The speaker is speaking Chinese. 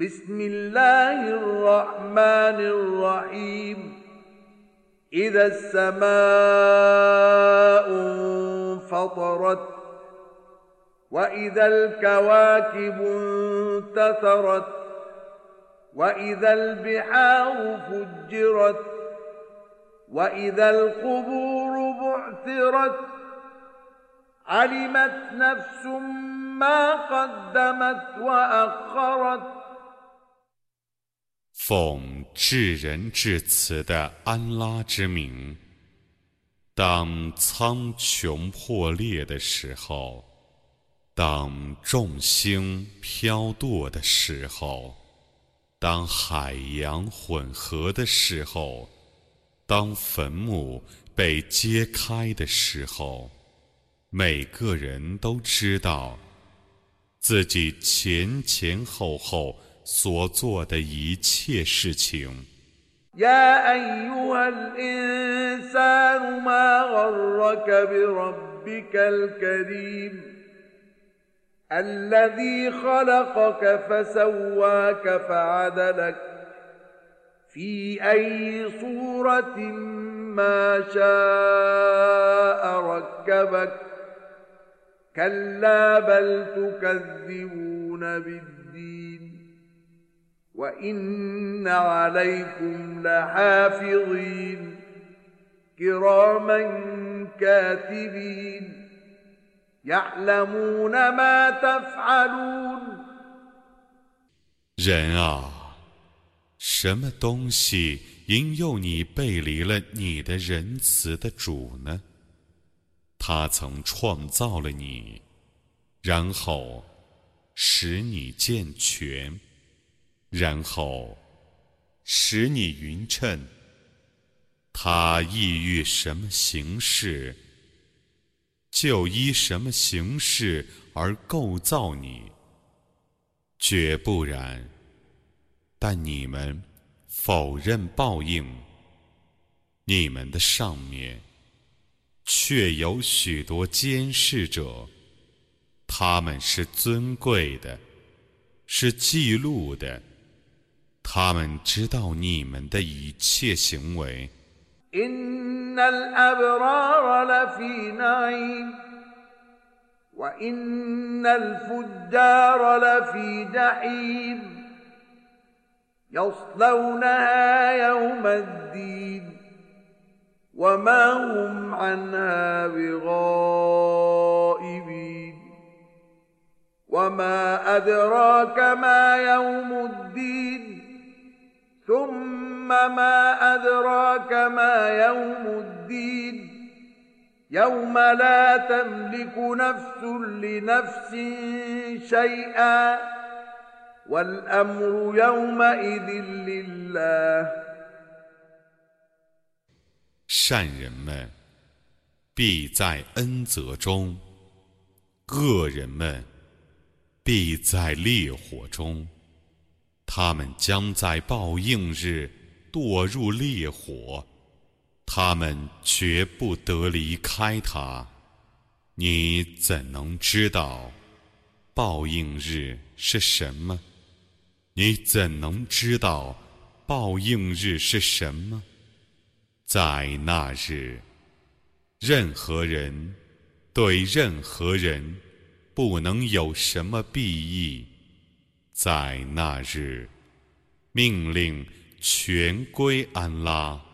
بسم الله الرحمن الرحيم إذا السماء انفطرت وإذا الكواكب انتثرت وإذا البحار فجرت وإذا القبور بعثرت علمت نفس ما قدمت وأخرت 奉至仁至慈的安拉之名，当苍穹破裂的时候，当众星飘堕的时候，当海洋混合的时候，当坟墓被揭开的时候，每个人都知道自己前前后后所做的一切事情。 يا أيها الإنسان ما غرك بربك الكريم الذي خلقك فسواك فعدلك في أي صورة ما شاء ركبك كلا بل تكذبون بالدين وإن عليكم لحافظين كراما كاتبين يعلمون ما تفعلون 人啊，什么东西引诱你背离了你的仁慈的主呢？他曾创造了你，然后使你健全，然后使你匀称。他意欲什么形式，就依什么形式而构造你，绝不然。但你们否认报应，你们的上面却有许多监视者，他们是尊贵的，是记录的，他们知道你们的一切行为。 إن الأبرار لفي نعيم وإن الفجار لفي جحيم يصلونها يوم الدين وما هم عنها بغائبين وما أدراك ما يوم الدين ثم ما أدراك ما يوم الدين يوم لا تملك نفس لنفس شيئا والأمر يومئذ لله 善人们必在恩泽中，恶人们必在烈火中，他们将在报应日堕入烈火，他们绝不得离开它。你怎能知道报应日是什么？你怎能知道报应日是什么？在那日，任何人对任何人不能有什么裨益。在那日，命令全归安拉。